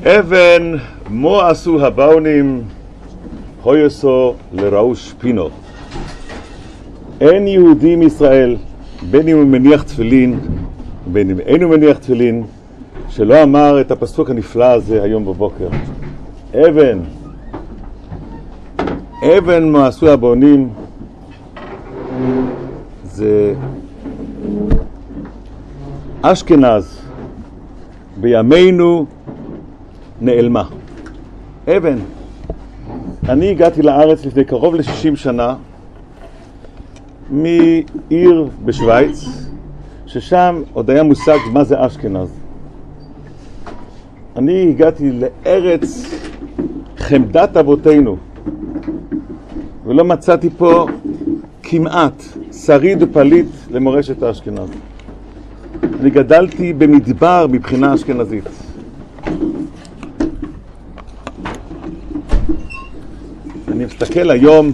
אבן מו עשו הבאונים הויסו לראוש פינו. אין יהודי מישראל, בין אם הוא מניח תפילין בין אם אינו מניח תפילין, שלא אמר את הפסוק הנפלא הזה היום בבוקר. אבן מו עשו הבאונים, זה אשכנז בימינו נעלמה. אבן. אני הגעתי לארץ לפני קרוב ל-60 שנה מעיר בשוויץ, ששם עוד היה מושג מה זה אשכנז. אני הגעתי לארץ חמדת אבותינו, ולא מצאתי פה כמעט שריד ופליט למורשת האשכנז. אני גדלתי במדבר מבחינה אשכנזית. אני מסתכל היום,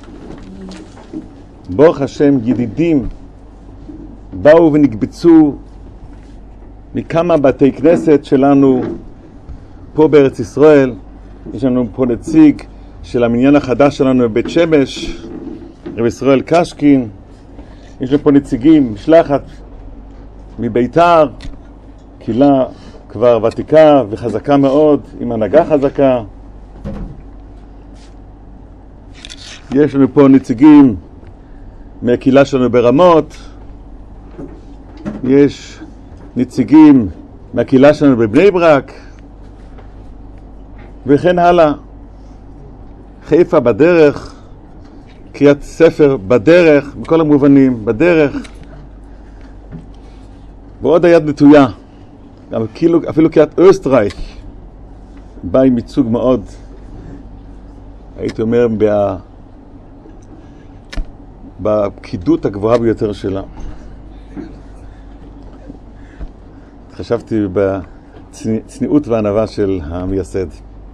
ברוך השם, ידידים באו ונקבצו מכמה בתי כנסת שלנו פה בארץ ישראל. יש לנו פה נציג של המניין החדש שלנו בבית שמש, רב ישראל קשקין. יש לנו פה נציגים, משלחת מביתר, קהילה כבר ותיקה וחזקה מאוד, עם הנהגה חזקה. יש לנו פה נציגים מהקהילה שלנו ברמות, יש נציגים מהקהילה שלנו בבני ברק, וכן הלאה. חיפה בדרך, קריית ספר בדרך, בכל המובנים, בדרך. ועוד היד נטויה, גם אפילו קריית אוסטרייך, בא עם ייצוג מאוד, הייתי אומר, בפקידות הגבוהה ביותר שלה. חשבתי בצניעות והענווה של המייסד.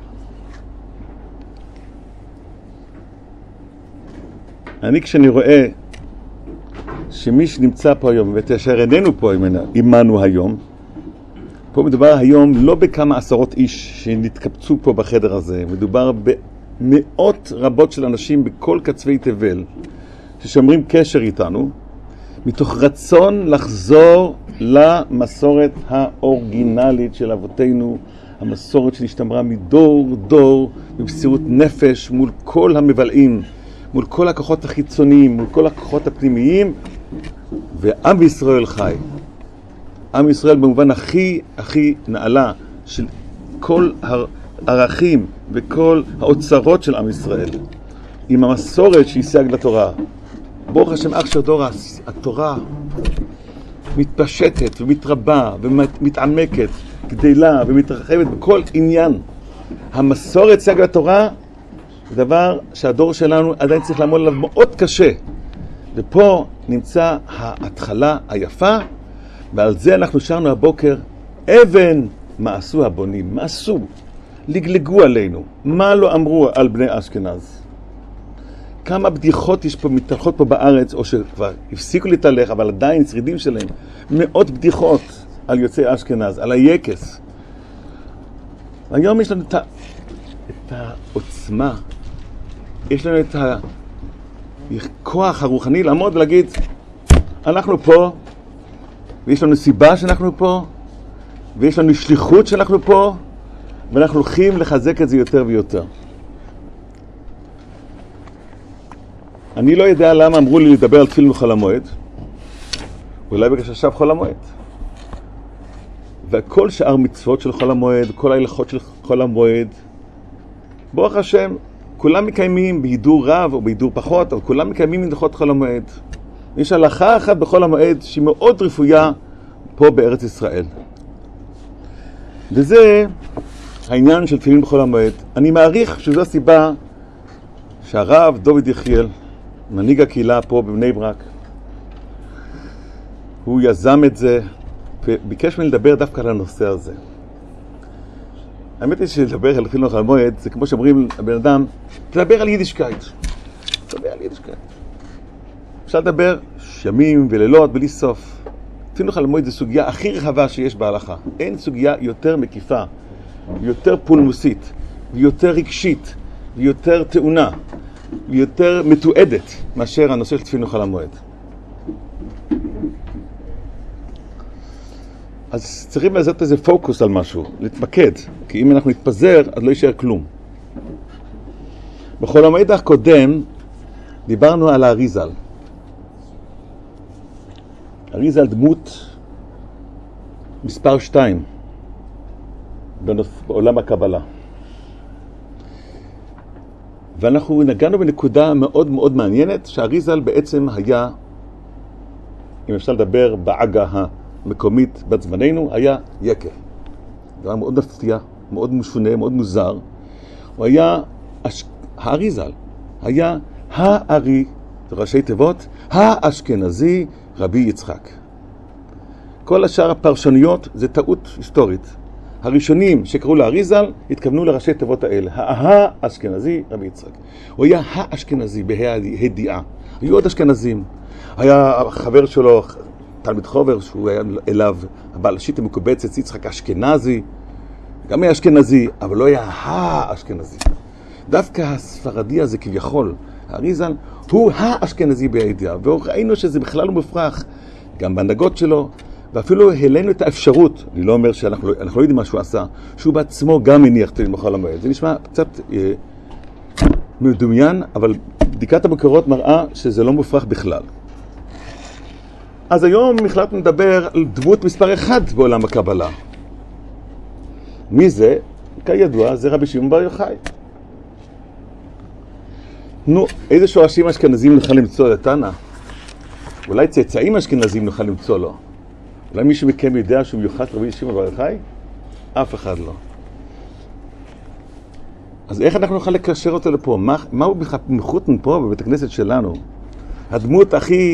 כשאני רואה שמי שנמצא פה היום, ותאשר איננו פה עמנו היום, פה מדובר היום לא בכמה עשרות איש שנתקבצו פה בחדר הזה, מדובר במאות רבות של אנשים בכל קצווי תבל, ששומרים קשר איתנו, מתוך רצון לחזור למסורת האורגינלית של אבותינו, המסורת שנשתמרה מדור דור, במסירות נפש, מול כל המבלעים, מול כל הכוחות החיצוניים, מול כל הכוחות הפנימיים, ועם ישראל חי. עם ישראל במובן הכי נעלה של כל הערכים וכל האוצרות של עם ישראל, עם המסורת שהשיג לתורה. ברוך השם, אח של דור, התורה מתפשטת ומתרבה ומתעמקת, גדלה ומתרחבת בכל עניין. המסורת שהשיג לתורה זה דבר שהדור שלנו עדיין צריך לעמוד עליו מאוד קשה. ופה נמצא ההתחלה היפה, ועל זה אנחנו שרנו הבוקר, אבן מה עשו הבונים, מה עשו? לגלגו עלינו, מה לא אמרו על בני אשכנז? כמה בדיחות יש פה, מתהלכות פה בארץ, או שכבר הפסיקו להתהלך, אבל עדיין שרידים שלהם. מאות בדיחות על יוצאי אשכנז, על היקס. היום יש לנו את העוצמה, יש לנו את הכוח הרוחני לעמוד ולהגיד, אנחנו פה, ויש לנו סיבה שאנחנו פה, ויש לנו שליחות שאנחנו פה, ואנחנו הולכים לחזק את זה יותר ויותר. אני לא יודע למה אמרו לי לדבר על תפילין בחול המועד, אולי בגלל שעכשיו חול המועד. וכל שאר מצוות של חול המועד, כל ההלכות של חול המועד, ברוך השם, כולם מקיימים בהידור רב או בהידור פחות, אבל כולם מקיימים הלכות חול המועד. יש הלכה אחת בחול המועד שהיא מאוד רפויה פה בארץ ישראל. וזה העניין של תפילין בחול המועד. אני מעריך שזו הסיבה שהרב דוד יחיאל, מנהיג הקהילה פה בבני ברק, הוא יזם את זה וביקש ממני לדבר דווקא על הנושא הזה. האמת היא שלדבר על תפילין בחול המועד זה כמו שאומרים לבן אדם, תדבר על יידישקייט. תדבר על יידישקייט. אפשר לדבר ימים ולילות בלי סוף. תפילין בחול המועד זו סוגיה הכי רחבה שיש בהלכה. אין סוגיה יותר מקיפה ויותר פולמוסית, ויותר רגשית, ויותר טעונה, ויותר מתועדת מאשר הנושא של תפילין חול המועד. אז צריכים לעשות איזה פוקוס על משהו, להתמקד, כי אם אנחנו נתפזר, אז לא יישאר כלום. בחול המועד הקודם דיברנו על האריזל. אריזל דמות מספר 2 בעולם הקבלה. ואנחנו נגענו בנקודה מאוד מאוד מעניינת, שהאריזל בעצם היה, אם אפשר לדבר בעגה המקומית בת זמננו, היה יקר. זה היה מאוד מפתיע, מאוד משונה, מאוד מוזר. הוא היה, האריזל, היה הארי, זה ראשי תיבות, האשכנזי רבי יצחק. כל השאר הפרשנויות זה טעות היסטורית. הראשונים שקראו לאריזל התכוונו לראשי תיבות האלה. האשכנזי רבי יצחק. הוא היה האשכנזי בהידיעה. היו עוד אשכנזים. היה חבר שלו, תלמיד חובר, שהוא היה אליו, הבעל השיט המקובצת, יצחק אשכנזי. גם היה אשכנזי, אבל לא היה האשכנזי. דווקא הספרדי הזה כביכול, האריזל, הוא האשכנזי בהידיעה. וראינו שזה בכלל לא מופרך, גם בהנהגות שלו. ואפילו העלינו את האפשרות, אני לא אומר שאנחנו לא יודעים מה שהוא עשה, שהוא בעצמו גם מניח תפילין בחול המועד. זה נשמע קצת מדומיין, אבל בדיקת המקורות מראה שזה לא מופרך בכלל. אז היום החלטנו לדבר על דמות מספר 1 בעולם הקבלה. מי זה? כידוע, זה רבי שמעון בר יוחאי. נו, איזה שורשים אשכנזים נוכל למצוא לתנא? אולי צאצאים אשכנזים נוכל למצוא לו. אולי מישהו מכם יודע שהוא מיוחס לרבי שמעון בר יוחאי? אף אחד לא. אז איך אנחנו נוכל לקשר אותו לפה? מה הוא מחותן פה בבית הכנסת שלנו? הדמות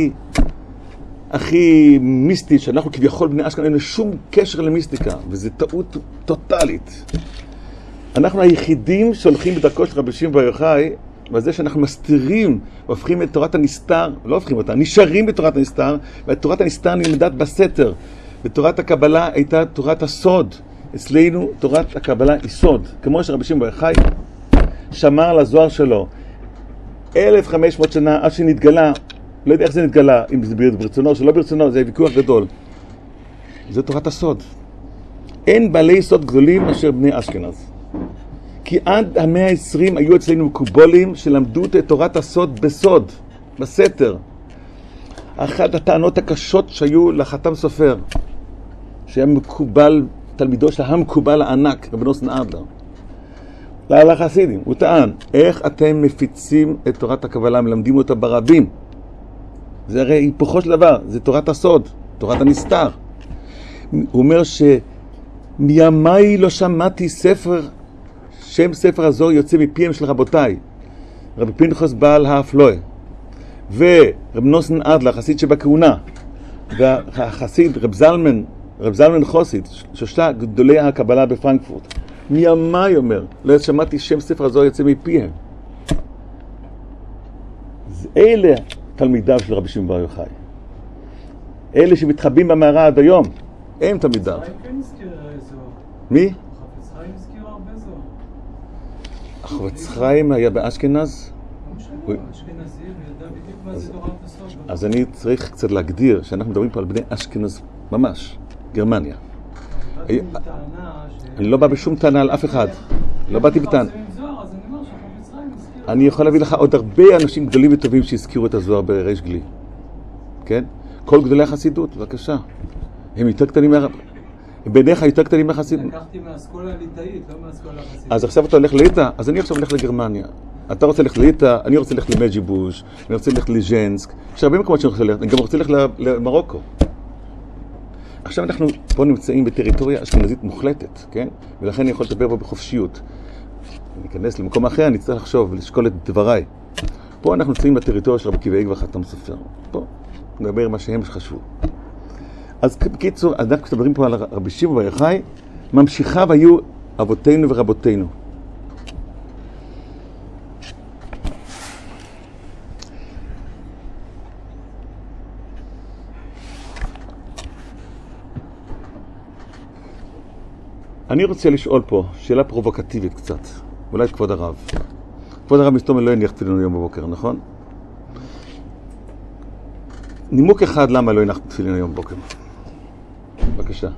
הכי מיסטית, שאנחנו כביכול בני אשכנז, אין לו שום קשר למיסטיקה, וזו טעות טוטלית. אנחנו היחידים שהולכים בדרכו של רבי שמעון בר יוחאי, בזה שאנחנו מסתירים, והופכים את תורת הנסתר, לא הופכים אותה, נשארים בתורת הנסתר, ותורת הנסתר נלמדת בסתר. בתורת הקבלה הייתה תורת הסוד. אצלנו תורת הקבלה היא סוד. כמו שרבי שמעון בר יוחאי שמר על הזוהר שלו 1500 שנה עד שנתגלה, לא יודע איך זה נתגלה, אם זה ברצונו או שלא ברצונו, זה ויכוח גדול. זה תורת הסוד. אין בעלי סוד גדולים אשר בני אשכנז. כי עד המאה ה-20 היו אצלנו מקובולים שלמדו את תורת הסוד בסוד, בסתר. אחת הטענות הקשות שהיו לחתם סופר, שהיה מקובל, תלמידו של המקובל הענק, רבי נוסן אדלר, לחסידים, הוא טען, איך אתם מפיצים את תורת הקבלה, מלמדים אותה ברבים? זה הרי היפוכו של דבר, זה תורת הסוד, תורת הנסתר. הוא אומר מימיי לא שמעתי ספר, שם ספר הזוהר יוצא מפיהם של רבותיי, רבי פנחס בעל האפלואה, ורב נוסן אדלר, חסיד שבכהונה, והחסיד רב זלמן חוסיד, שלושה גדולי הקבלה בפרנקפורט. מימיי אומר, לא שמעתי שם ספר הזוהר יוצא מפיהם. אלה תלמידיו של רבי שמעון בר יוחאי. אלה שמתחבאים במערה עד היום, הם תלמידיו. מי? החפץ חיים היה באשכנז? אז אני צריך קצת להגדיר שאנחנו מדברים פה על בני אשכנז ממש, גרמניה. אני לא בא בשום טענה על אף אחד. לא באתי בטענה. אני יכול להביא לך עוד הרבה אנשים גדולים וטובים שהזכירו את הזוהר בריש גלי. כן? כל גדולי החסידות, בבקשה. הם יותר קטנים בעיניך יותר קטנים מהחסידות. לקחתי מהאסכולה הליטאית, לא מהאסכולה החסידית. אז עכשיו אתה הולך ליטא, אז אני עכשיו הולך לגרמניה. אתה רוצה ללכת ליטא, אני רוצה ללכת למג'יבוש, אני רוצה ללכת לז'נסק. יש הרבה מקומות שאני רוצה ללכת, אני גם רוצה ללכת למרוקו. עכשיו אנחנו פה נמצאים בטריטוריה אשכנזית מוחלטת, כן? ולכן אני יכול לדבר פה בחופשיות. אני אכנס למקום אחר, אני צריך לחשוב ולשקול את דבריי. פה אנחנו נמצאים בטריטוריה של רבי עקיבא איגר וחתם סופר. פה נדבר מה שהם חשבו. אז בקיצור, אנחנו מדברים פה על רבי שמעון בר יוחאי, ממשיכיו היו אבותינו ורבותינו. אני רוצה לשאול פה שאלה פרובוקטיבית קצת, אולי את כבוד הרב. כבוד הרב מסתום לא יניח תפילין היום בבוקר, נכון? נימוק אחד למה לא יניח תפילין היום בבוקר. בבקשה.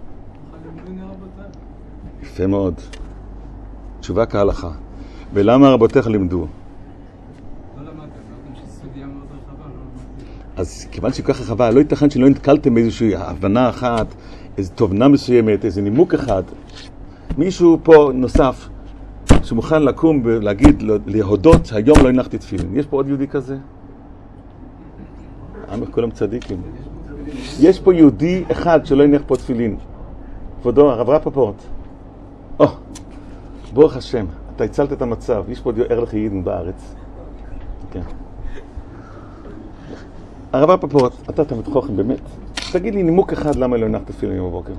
יפה מאוד. תשובה כהלכה. ולמה רבותיך לימדו? לא למדתם, אמרתם שסוגיה מאוד רחבה, לא למדתם. אז כיוון שהיא כל כך רחבה, לא ייתכן שלא נתקלתם באיזושהי הבנה אחת, איזו תובנה מסוימת, איזה נימוק אחד. מישהו פה נוסף שמוכן לקום ולהגיד, להודות, היום לא הנחתי תפילין. יש פה עוד יהודי כזה? כולם צדיקים. יש פה יהודי אחד שלא הניח פה תפילין. כבודו, הרב רפפורט. ברוך השם, אתה הצלת את המצב. יש פה עוד ערך יהודים בארץ. כן. הרב רפפורט, אתה תמיד חוכם באמת. תגיד לי נימוק אחד למה לא הנחת תפילין היום בבוקר.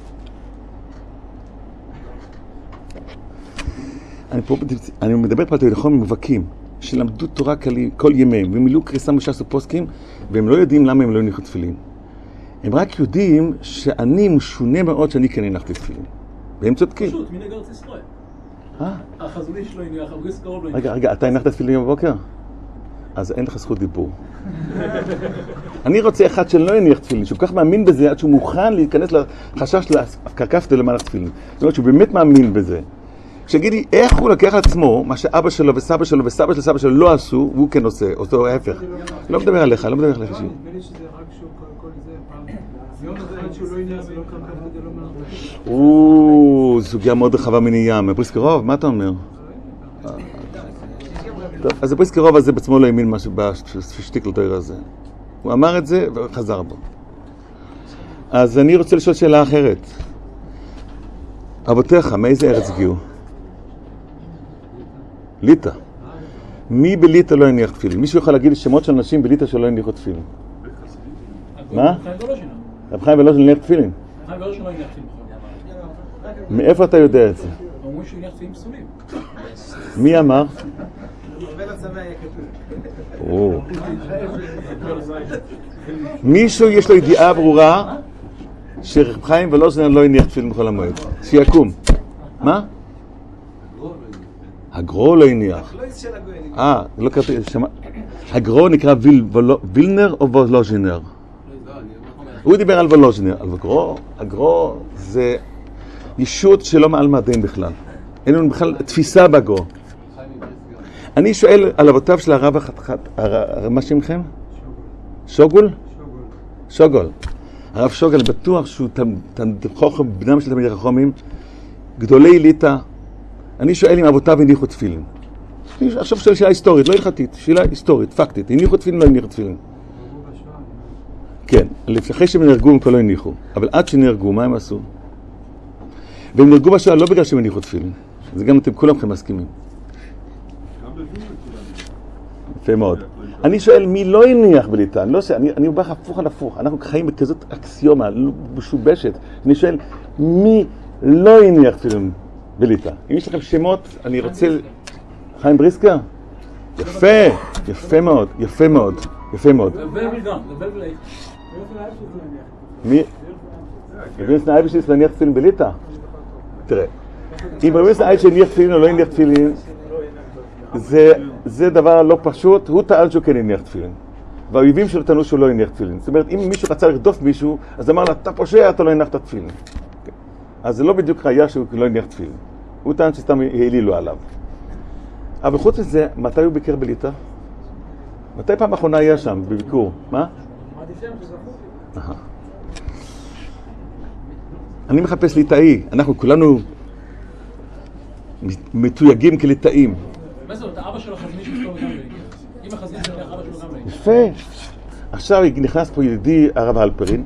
אני מדבר פה על תלמידים מבקים שלמדו תורה כל ימיהם ומילאו קריסה מש"ס ופוסקים והם לא יודעים למה הם לא הניחו תפילין. הם רק יודעים שאני משונה מאוד שאני כן הנחתי תפילין. והם צודקים. פשוט, מנהג ארץ ישראל. החזון איש לא הניח, הבריס קרוב לא הניח. רגע, אתה הנחת תפילין היום בבוקר? אז אין לך זכות דיבור. אני רוצה אחד שלא יניח תפילין, שהוא כך מאמין בזה עד שהוא מוכן להיכנס לחשש להקרקפת למהלך תפילין. זאת אומרת שהוא באמת מאמין בזה. שיגיד לי, איך הוא לקח לעצמו מה שאבא שלו וסבא שלו וסבא של סבא שלו לא עשו, והוא כן עושה, אותו ההפך. לא מדבר עליך, לא מדבר עליך. נדמה לי שזה רק שהוא כל זה פעם. יום אחד שהוא לא הניח ולא קרקף כדי לא מלך. סוגיה מאוד רחבה מניים. הבריסקרוב, מה אתה אומר? טוב, אז הבריסקרוב הזה בעצמו לא האמין משהו בשטיק לתואר הזה. הוא אמר את זה וחזר בו. אז אני רוצה לשאול שאלה אחרת. אבותיך, מאיזה ארץ הגיעו? ליטא. מי בליטא לא הניח תפילין? מישהו יכול להגיד לי שמות של אנשים בליטא שלא הניחו תפילין? מה? רב חיים ולוז'ין הניח תפילין? רב חיים ולוז'ין לא הניח תפילין. מאיפה אתה יודע את זה? אמרו שהוא הניח תפילין פסולים. מי אמר? מישהו יש לו ידיעה ברורה שרב חיים ולוז'ין לא הניח תפילין בכל המועד. שיקום. מה? הגרו לא הניח. לא קראתי, הגרו נקרא וילנר או וולוז'ינר? הוא דיבר על וולוז'ינר. הגרו זה ישות שלא מעל מדעים בכלל. אין לנו בכלל תפיסה בגרו. אני שואל על אבותיו של הרב מה שמכם? שוגול? שוגול. הרב שוגול, אני בטוח שהוא חוכם, בנם של תלמידי חכמים, גדולי ליטא. אני שואל אם אבותיו הניחו תפילין. אני עכשיו שואל שאלה היסטורית, לא הלכתית, שאלה היסטורית, פקטית. הניחו תפילין, לא הניחו תפילין. כן, לפני שהם נהרגו הם כבר לא הניחו. אבל עד שנהרגו, מה הם עשו? והם נהרגו בשואה לא בגלל שהם הניחו תפילין. זה גם אתם כולכם מסכימים. יפה מאוד. אני שואל מי לא הניח בליטא. אני בא הפוך על הפוך. אנחנו חיים בכזאת אקסיומה, משובשת. אני שואל מי לא הניח תפילין בליטא. אם יש לכם שמות, אני רוצה... חיים בריסקר? יפה, יפה מאוד, יפה מאוד, יפה מאוד. מי? רבי אייבשיץ לא הניח תפילין בליטא? תראה, אם רבי אייבשיץ הניח תפילין או לא הניח תפילין, זה דבר לא פשוט. הוא טען שהוא כן הניח תפילין. והאויבים שלו טענו שהוא לא הניח תפילין. זאת אומרת, אם מישהו רצה לרדוף מישהו, אז אמר לה, אתה פושע, אתה לא הנחת תפילין. אז זה לא בדיוק ראיה שהוא לא הניח תפילין. הוא טען שסתם העלילו עליו. אבל חוץ מזה, מתי הוא ביקר בליטא? מתי פעם האחרונה היה שם, בביקור? מה? אני מחפש ליטאי. אנחנו כולנו מתויגים כליטאים. מה זאת? האבא של החזמי שפתור גם להגיע. אם החזמי שלך אבא שלו גם להגיע. יפה. עכשיו נכנס פה ידידי הרב הלפרין.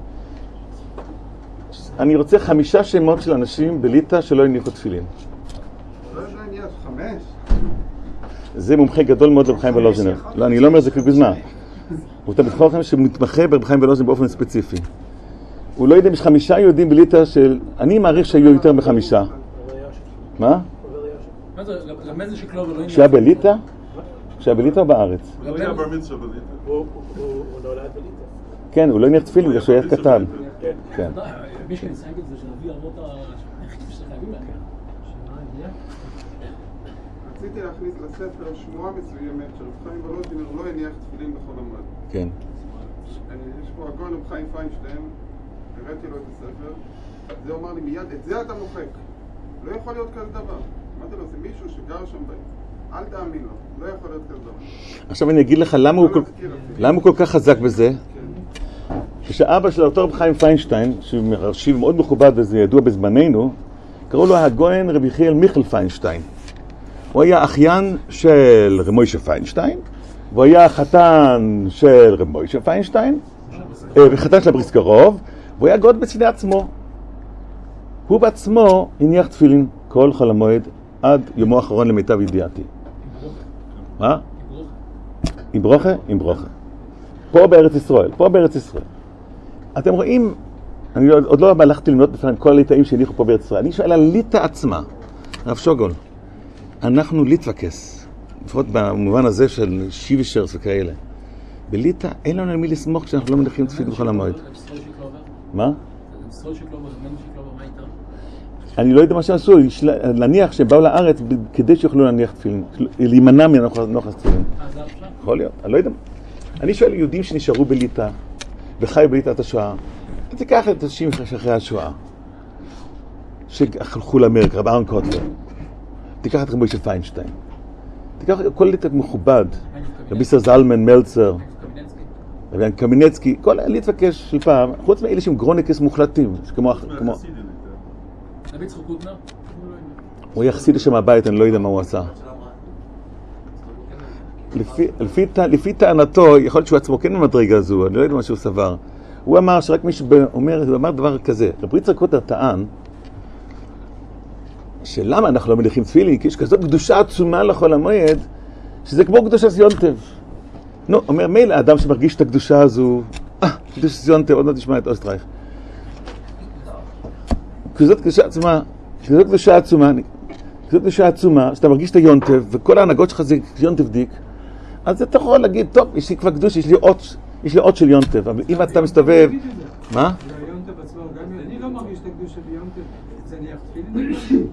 אני רוצה 5 שמות של אנשים בליטא שלא הניחו תפילין. לא הניח 5? זה מומחה גדול מאוד לרב חיים ולוז'ינר. לא, אני לא אומר את זה כגוזמה. הוא תמיד חוכם שמתמחה ברב חיים ולוז'ינר באופן ספציפי. הוא לא יודע אם יש 5 יהודים בליטא של... אני מעריך שהיו יותר מ5. מה? מה זה? למד זה שקלובר לא הניח. שהיה בליטא? שהיה בליטא או בארץ? לא היה בר מצווה בליטא. הוא נולד בליטא. כן, הוא לא הניח תפילין בגלל שהוא היה קטן. כן. מי שניסה את זה, שלהביא אבות שחייבים להגיע. רציתי להכניס לספר שמועה מסוימת של רב חיים וולוז'ינר לא הניח תפילין בחול המועד. כן. יש פה הגאון רב חיים פיינשטיין, הראיתי לו את הספר, זה אומר לי מיד, את זה אתה מוחק. לא יכול להיות כזה דבר. אמרתי לו, זה מישהו שגר שם בית. אל תאמין לו, לא יכול להיות כזה דבר. עכשיו אני אגיד לך למה הוא כל כך חזק בזה. כשאבא של אותו רב חיים פיינשטיין, שהוא מרשיב מאוד מכובד וזה ידוע בזמננו, קראו לו הגאון רבי יחיאל מיכל פיינשטיין. הוא היה אחיין של רב מוישה פיינשטיין, והוא היה חתן של רב מוישה פיינשטיין, וחתן של הבריסקרוב, והוא היה גאון בפני עצמו. הוא בעצמו הניח תפילין כל חול המועד עד יומו האחרון למיטב ידיעתי. מה? עם ברוכה? עם ברוכה. פה בארץ ישראל, פה בארץ ישראל. אתם רואים, אני עוד לא הלכתי למנות בפניהם כל הליטאים שהניחו פה בארץ ישראל. אני שואל על ליטא עצמה, רב שוגול, אנחנו ליטווקס, לפחות במובן הזה של שיבישרס וכאלה. בליטא אין לנו על מי לסמוך כשאנחנו לא מניחים תפילין בכל המועד. מה? אני לא יודע מה שעשו, להניח שהם באו לארץ כדי שיוכלו להניח תפילין, להימנע מנוחס תפילין. יכול להיות, אני לא יודע. אני שואל יהודים שנשארו בליטא, וחיו בליטא את השואה, תיקח את אנשים אחרי השואה, שהלכו לאמריקה, רב אהרן קוטלר, תיקח את רב מוישה פיינשטיין, תיקח כל ליטא מכובד, רבי ישראל זלמן, מלצר, רבי קמינצקי, כל ליטווקס של פעם, חוץ מאלה שהם גרוניקס מוחלטים, כמו... רבי יצחק קוטנר? הוא יחסיד לשם הבית, אני לא יודע מה הוא עשה. לפי טענתו, יכול להיות שהוא עצמו כן במדרגה הזו, אני לא יודע מה שהוא סבר. הוא אמר שרק מישהו אומר, הוא אמר דבר כזה. רבי יצחק קוטנר טען, שלמה אנחנו לא מניחים תפילין, כי יש כזאת קדושה עצומה לחול המועד, שזה כמו קדושה יונטב. נו, אומר, מילא האדם שמרגיש את הקדושה הזו, קדושה יונטב, עוד מעט תשמע את אוסטרייך. כזאת קדושה עצומה, שאתה מרגיש את היונטב, וכל ההנהגות שלך זה יונטב דיק, אז אתה יכול להגיד, טוב, יש לי כבר קדוש, יש לי עוד של יונטב, אבל אם אתה מסתובב... מה? יונטב עצמו, אני לא מרגיש את הקדוש של יונטב, זה ניח תפילין?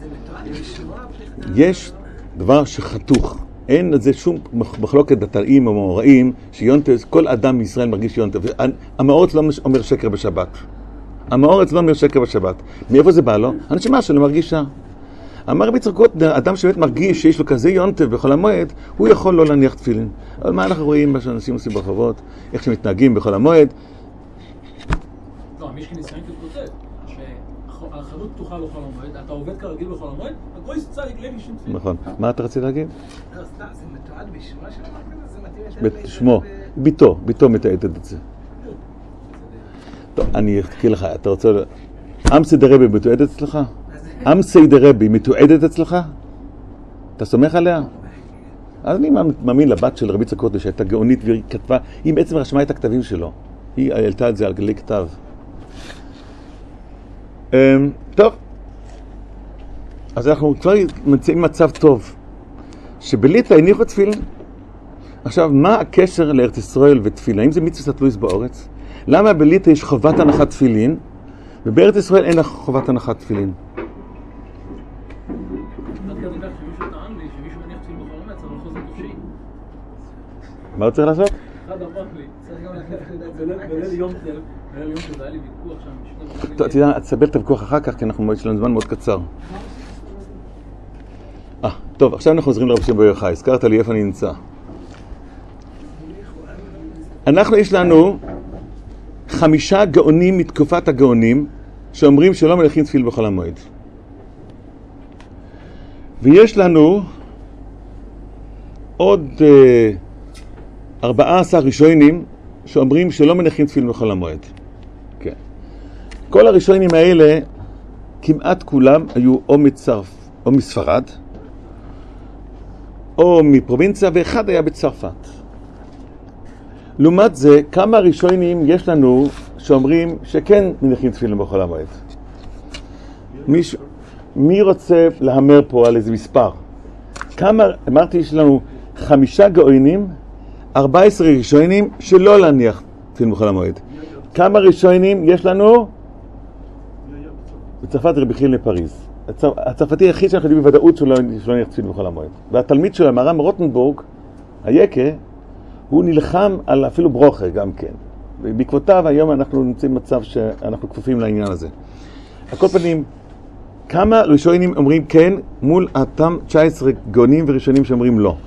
יש דבר שחתוך, אין על זה שום מחלוקת דתיים או מאורעים, שיונטב, כל אדם מישראל מרגיש יונטב. המאורץ לא אומר שקר בשבת. המאורץ לא אומר שקר בשבת. מאיפה זה בא לו? הנשמה שלו מרגישה. אמר רבי יצחק קוטנר, אדם שבאמת מרגיש שיש לו כזה יונטב בחול המועד, הוא יכול לא להניח תפילין. אבל מה אנחנו רואים מה שאנשים עושים ברחובות, איך שמתנהגים בחול המועד? לא, מי שניסיון כותב, שהחנות פתוחה בחול המועד, אתה עובד כרגיל בחול המועד, הגוי צדיק לוי שום תפילין. נכון. מה אתה רצית להגיד? לא, סתם, זה מתועד בשמה של המקום, זה מתאים בשמו. ביתו מתעדת את זה. טוב, אני אחכה לך, אתה רוצה... אמסי דרבי מתועדת אצלך? אמסי דרבי מתועדת אצלך? אתה סומך עליה? אז אני מאמין לבת של רבי יצחק קוטנר שהייתה גאונית והיא כתבה, היא בעצם רשמה את הכתבים שלו. היא העלתה את זה על גלי כתב. טוב. אז אנחנו כבר נמצאים במצב טוב. שבליטא הניחו תפילין. עכשיו, מה הקשר לארץ ישראל ותפילה? האם זה מצוות תלויס באורץ? למה בליטא יש חובת הנחת תפילין, ובארץ ישראל אין חובת הנחת תפילין? מה הוא צריך לעשות? אחד אמר לי, צריך גם בליל יום טב, היה לי ויכוח שם. טוב, אתה יודע, תסבל את הוויכוח אחר כך, כי יש לנו זמן מאוד קצר. טוב, עכשיו אנחנו חוזרים לרב שמעון בר יוחאי. הזכרת לי איפה אני נמצא. יש לנו 5 גאונים מתקופת הגאונים שאומרים שלא מניחים תפילין בחול המועד. ויש לנו עוד 14 ראשונים שאומרים שלא מניחים תפילין בחול המועד. כן. כל הראשונים האלה, כמעט כולם היו או מספרד, או מפרובינציה, ואחד היה בצרפת. לעומת זה, כמה ראשונים יש לנו שאומרים שכן מניחים תפילין בחול המועד? מי רוצה להמר פה על איזה מספר? אמרתי, יש לנו 5 גאונים, 14 ראשונים שלא להניח תפילין בחול המועד. כמה ראשונים יש לנו? בצרפת רבי חיל לפריז. הצרפתי היחיד שאנחנו יודעים בוודאות שהוא לא הניח תפילין בחול המועד. והתלמיד שלו, המהר"ם רוטנבורג, היקה, הוא נלחם על אפילו ברוכה גם כן. ובעקבותיו היום אנחנו נמצאים במצב שאנחנו כפופים לעניין הזה. על כל פנים, כמה ראשונים אומרים כן מול אותם 19 גאונים וראשונים שאומרים לא?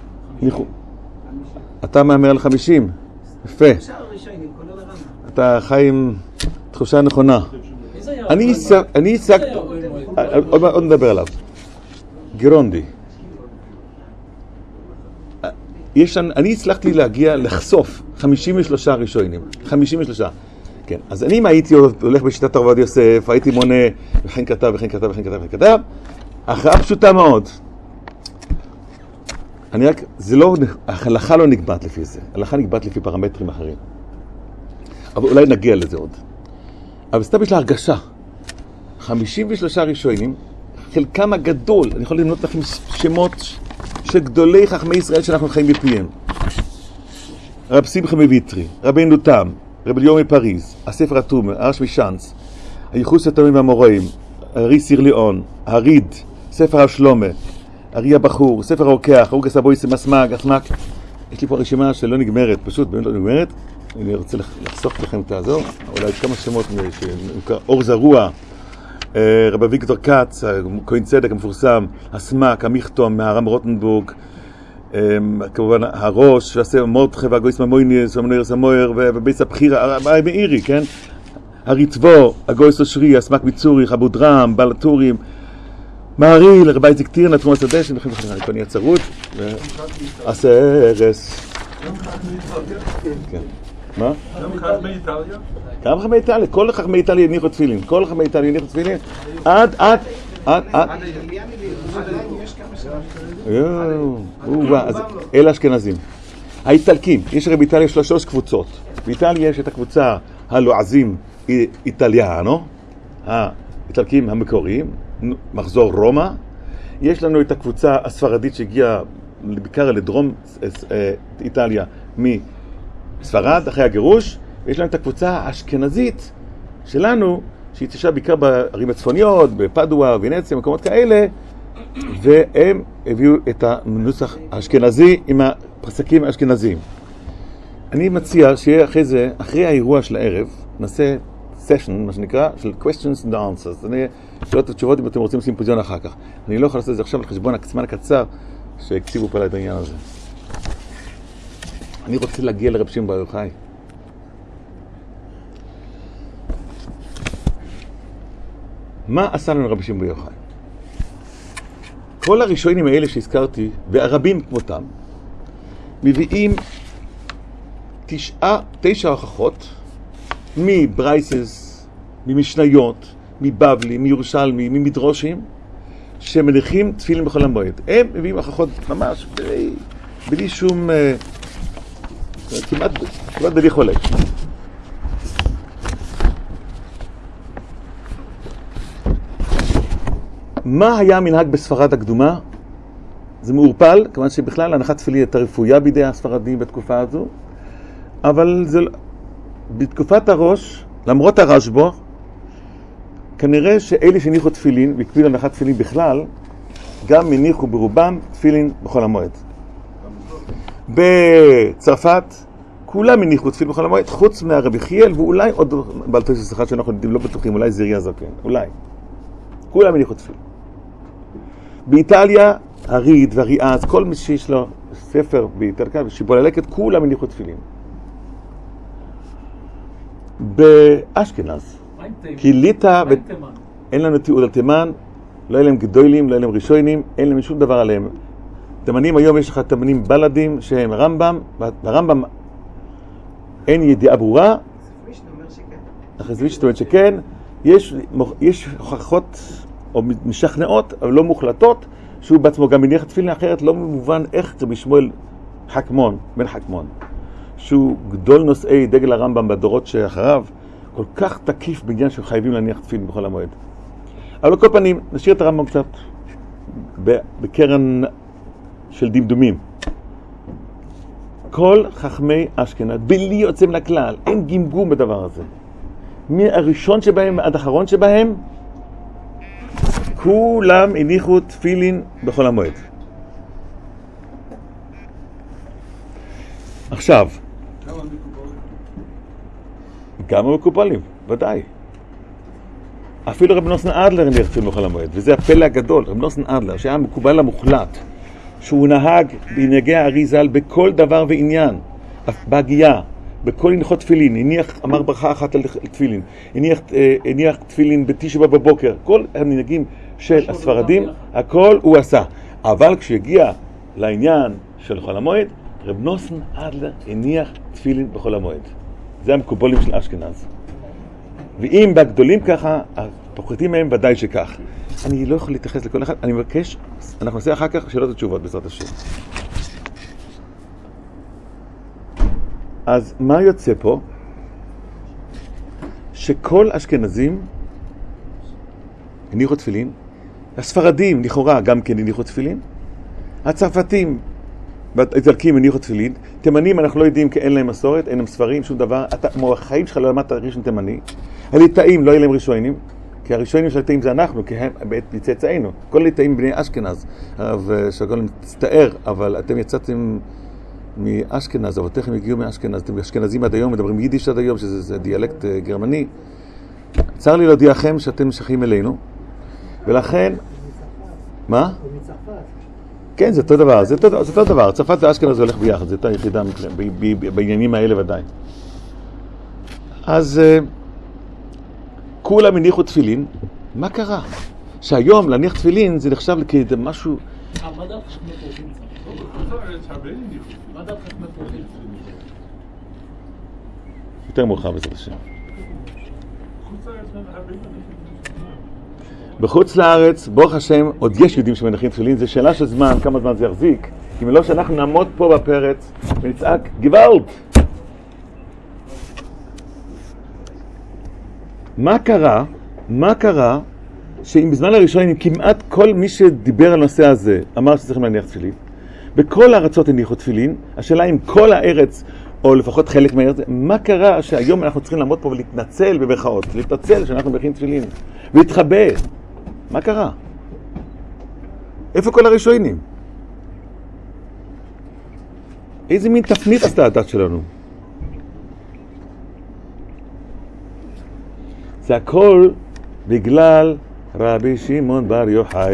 אתה מהמר על 50? יפה. אתה חי עם תחושה נכונה. אני השגתי... עוד נדבר עליו. גירונדי. אני הצלחתי להגיע לחשוף 53 ראשונים. 53. כן, אז אני אם הייתי הולך בשיטת הרב עובדיה יוסף, הייתי מונה וכן כתב וכן כתב וכן כתב וכן כתב, הכרעה פשוטה מאוד. אני רק, זה לא, ההלכה לא נקבעת לפי זה, ההלכה נקבעת לפי פרמטרים אחרים. אבל אולי נגיע לזה עוד. אבל סתם יש לה הרגשה. 53 ראשונים, חלקם הגדול, אני יכול למנות לכם שמות של גדולי חכמי ישראל שאנחנו חיים בפיהם. רב שמחה מויטרי, רבינו תם, רב אליהו מפריז, הספר התומר, הרש משאנץ, הייחוס התמים והמוראים, ארי סיר ליאון, הריד, ספר השלומה, ארי הבחור, ספר הרוקח, ארוגס הבויסם, אסמק. יש לי פה רשימה שלא נגמרת, פשוט באמת לא נגמרת. אני רוצה לחסוך לכם את הזו, אולי כמה שמות, אור זרוע, רב ויקטור קאץ, כהן צדק המפורסם, אסמק, המכתום, מהר"ם רוטנבורג, כמובן הראש, מורדכי והגויס ממויניס, ומנויר סמויר, ובייס הבחירה, מאירי, כן? הריטבו, הגויס אושרי, אסמק מצוריך, אבו דרם, בעל הטורים, מהריל, רבי איציק טירנה, תרומה שדה, שנכנסים לכם, אני פני הצרות, הסרס. מה? גם חכמי איטליה? גם חכמי איטליה, כל חכמי איטליה הניחו תפילין, כל חכמי איטליה הניחו תפילין, עד אז אלה אשכנזים. האיטלקים, יש הרי באיטליה 3 קבוצות. באיטליה יש את הקבוצה הלועזים איטליאנו, האיטלקים המקוריים, מחזור רומא. יש לנו את הקבוצה הספרדית שהגיעה בעיקר לדרום איטליה מספרד אחרי הגירוש, ויש לנו את הקבוצה האשכנזית שלנו שהיא תשעה בעיקר בערים הצפוניות, בפדואה, וינציה, מקומות כאלה, והם הביאו את הנוסח האשכנזי עם הפסקים האשכנזיים. אני מציע שיהיה אחרי זה, אחרי האירוע של הערב, נעשה סשן, מה שנקרא, של questions and answers. אני שאלות ותשובות אם אתם רוצים סימפוזיון אחר כך. אני לא יכול לעשות את זה עכשיו על חשבון הזמן הקצר שהקציבו פה את העניין הזה. אני רוצה להגיע לרב שמעון בר יוחאי. מה עשה לנו רבי שמעון בר יוחאי? כל הראשונים האלה שהזכרתי, והרבים כמותם, מביאים 9 הוכחות מברייסס, ממשניות, מבבלי, מירושלמי, ממדרושים, שמניחים תפילין בחול המועד. הם מביאים הוכחות ממש בלי שום, כמעט בלי חולק. מה היה המנהג בספרד הקדומה? זה מעורפל, כמובן שבכלל הנחת תפילין הייתה רפויה בידי הספרדים בתקופה הזו, אבל זה בתקופת הראש, למרות הרשב"א, כנראה שאלה שהניחו תפילין, והקפידו על הנחת תפילין בכלל, גם הניחו ברובם תפילין בחול המועד. בצרפת, כולם הניחו תפילין בחול המועד, חוץ מהרבי חיאל, ואולי עוד בעל תוספות אחד שאנחנו לא בטוחים, אולי זירי הזקן, אולי. כולם הניחו תפילין. באיטליה, הריד והריאז, כל מי שיש לו ספר באיטליה, ושיבול הלקט, כולם הניחו תפילין. באשכנז, כי ליטא, אין לנו תיעוד על תימן, לא אין להם גדולים, לא אין להם ראשונים, אין להם שום דבר עליהם. תימנים היום יש לך תימנים בלדים שהם רמב"ם, ברמב"ם אין ידיעה ברורה, החזווישט אומר שכן, יש הוכחות או משכנעות, אבל לא מוחלטות, שהוא בעצמו גם מניח תפילין אחרת, לא מובן איך רבי שמואל חכמון, בן חכמון, שהוא גדול נושאי דגל הרמב"ם בדורות שאחריו, כל כך תקיף בעניין שחייבים להניח תפילין בכל המועד. אבל כל פנים, נשאיר את הרמב"ם קצת בקרן של דמדומים. כל חכמי אשכנז, בלי יוצא מן הכלל, אין גמגום בדבר הזה. מהראשון שבהם עד האחרון שבהם, כולם הניחו תפילין בחול המועד. עכשיו, גם המקובלים, ודאי. אפילו רב נוסן אדלר הניח תפילין בחול המועד, וזה הפלא הגדול, רב נוסן אדלר, שהיה המקובל המוחלט, שהוא נהג בהנהגי האריז"ל בכל דבר ועניין, בהגייה, בכל הניחות תפילין, הניח, אמר ברכה אחת על תפילין, הניח תפילין בתשע בבוקר, כל המנהגים של הספרדים, הכל הוא עשה. אבל כשהגיע לעניין של חול המועד, רב נוסן אדלר הניח תפילין בחול המועד. זה המקובלים של אשכנז. ואם בגדולים ככה, הפוחתים מהם ודאי שכך. אני לא יכול להתייחס לכל אחד, אני מבקש, אנחנו נעשה אחר כך שאלות ותשובות בעזרת השם. אז מה יוצא פה? שכל אשכנזים הניחו תפילין, הספרדים לכאורה גם כן הניחו תפילין, הצרפתים והאיטלקים הניחו תפילין, תימנים אנחנו לא יודעים כי אין להם מסורת, אין להם ספרים, שום דבר, החיים שלך לא למדת ראשון תימני, הליטאים לא יהיה להם ראשונים, כי הראשונים של הליטאים זה אנחנו, כי הם בצאצאינו, כל הליטאים בני אשכנז, שהכל מצטער, אבל אתם יצאתם מאשכנז, אבותיכם הגיעו מאשכנז, אתם אשכנזים עד היום, מדברים יידיש עד היום, שזה דיאלקט גרמני. צר לי להודיעכם שאתם משייכים אלינו, ולכן... מה? כן, זה אותו דבר, זה אותו דבר. צרפת ואשכנז זה הולך ביחד, זה אותה יחידה בעניינים האלה ודאי. אז כולם הניחו תפילין, מה קרה? שהיום להניח תפילין זה נחשב כמשהו... מה דעת חכמי פרוטים? מה דעת חכמי פרוטים? יותר מאוחר בעזרת השם. בחוץ לארץ, ברוך השם, עוד יש יהודים שמניחים תפילין, זה שאלה של זמן, כמה זמן זה יחזיק. אם לא שאנחנו נעמוד פה בפרץ ונצעק, גוואלד! מה קרה שאם בזמן הראשון כמעט כל מי שדיבר על הנושא הזה אמר שצריכים להניח תפילין, בכל הארצות הניחו תפילין, השאלה אם כל הארץ, או לפחות חלק מהארץ, מה קרה שהיום אנחנו צריכים לעמוד פה ולהתנצל במרכאות, להתנצל שאנחנו מניחים תפילין, ולהתחבא? מה קרה? איפה כל הראשונים? איזה מין תפנית עשתה הדת שלנו? זה הכל בגלל רבי שמעון בר יוחאי.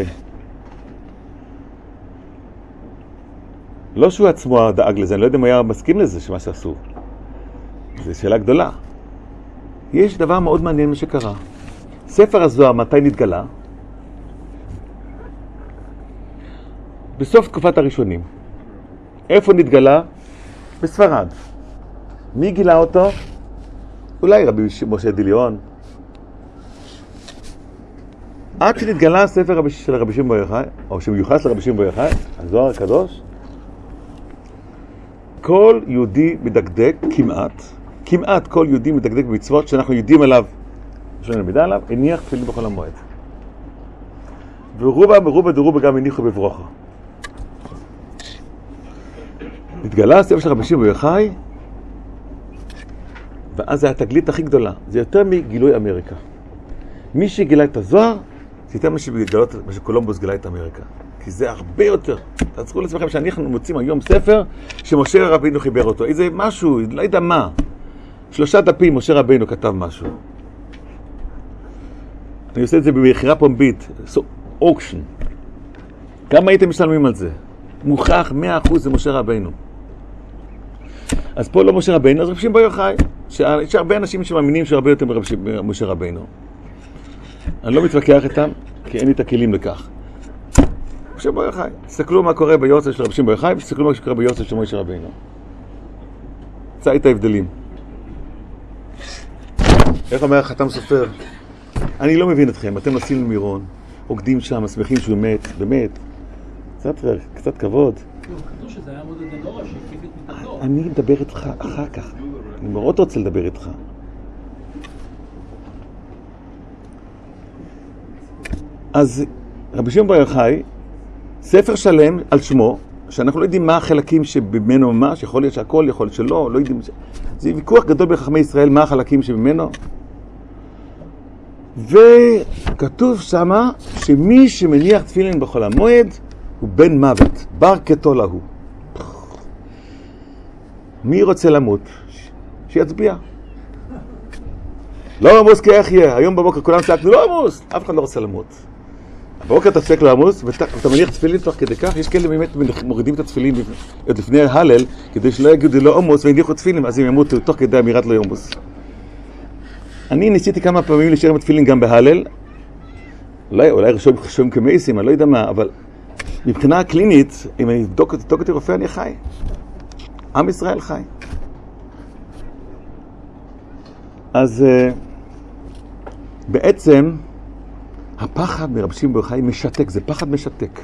לא שהוא עצמו דאג לזה, אני לא יודע אם הוא היה מסכים לזה שמה שעשו. זו שאלה גדולה. יש דבר מאוד מעניין מה שקרה. ספר הזוהר מתי נתגלה? בסוף תקופת הראשונים. איפה נתגלה? בספרד. מי גילה אותו? אולי רבי משה דיליון. עד שנתגלה הספר של רבי שמעון בר יוחאי, או שמיוחס לרבי שמעון בר יוחאי, הזוהר הקדוש, כל יהודי מדקדק, כמעט כל יהודי מדקדק במצוות שאנחנו יודעים עליו, שאנחנו נמידה עליו, הניח תפילין בחול המועד. ורובה גם הניחו בברוכה. התגלה הספר של רבי שמעון בר יוחאי, ואז זה התגלית הכי גדולה. זה יותר מגילוי אמריקה. מי שגילה את הזוהר, זה יותר מה שקולומבוס גילה את אמריקה. כי זה הרבה יותר. תצחו לעצמכם שאנחנו מוצאים היום ספר שמשה רבינו חיבר אותו. איזה משהו, לא יודע מה. 3 דפים משה רבינו כתב משהו. אני עושה את זה במחירה פומבית. אוקשן. כמה הייתם משלמים על זה? מוכח 100% זה משה רבינו. אז פה לא משה רבינו, אז רבי שמעון בר יוחאי. יש הרבה אנשים שמאמינים שהרבה יותר משה רבינו. אני לא מתווכח איתם, כי אין לי את הכלים לכך. רבי שמעון בר יוחאי. תסתכלו מה קורה ביורצייט של רבי שמעון בר יוחאי, ותסתכלו מה שקורה ביורצייט של משה רבינו. צא את ההבדלים. איך אומר החתם סופר? אני לא מבין אתכם, אתם נוסעים למירון, עוקדים שם, שמחים שהוא מת, באמת. קצת כבוד. כתוב שזה היה מודד הנורא שהקיף את מתתו. אני מדבר איתך אחר כך. אני מאוד רוצה לדבר איתך. אז רבי שמעון בר יוחאי, ספר שלם על שמו, שאנחנו לא יודעים מה החלקים שבמנו ממש, יכול להיות שהכל, יכול להיות שלא, לא יודעים. זה ויכוח גדול בחכמי ישראל מה החלקים שבמנו. וכתוב שמה שמי שמניח תפילין בחול המועד הוא בן מוות, בר כתולה הוא. מי רוצה למות? שיצביע. לא עמוס כי איך יהיה. היום בבוקר כולם צעקנו לא עמוס, אף אחד לא רוצה למות. בבוקר אתה צעק לא עמוס ואתה מניח תפילין תוך כדי כך. יש כאלה באמת מורידים את התפילין עוד לפני ההלל כדי שלא יגידו לא עמוס והניחו תפילין אז הם ימותו תוך כדי אמירת לא עמוס. אני ניסיתי כמה פעמים להישאר עם התפילין גם בהלל. אולי רשום כמייסים, אני לא יודע מה, אבל מבחינה קלינית, אם אני אבדוק אותי רופא, אני חי. עם ישראל חי. אז בעצם הפחד מרבי שמעון בר יוחאי משתק, זה פחד משתק.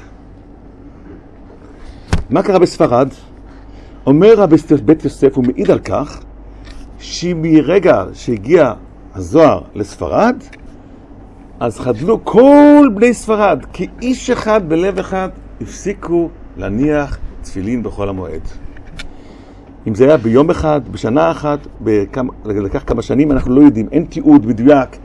מה קרה בספרד? אומר רבי בית יוסף, הוא מעיד על כך, שמרגע שהגיע הזוהר לספרד, אז חדלו כל בני ספרד, כאיש אחד בלב אחד, הפסיקו להניח תפילין בחול המועד. אם זה היה ביום אחד, בשנה אחת, לקח כמה שנים, אנחנו לא יודעים, אין תיעוד מדויק,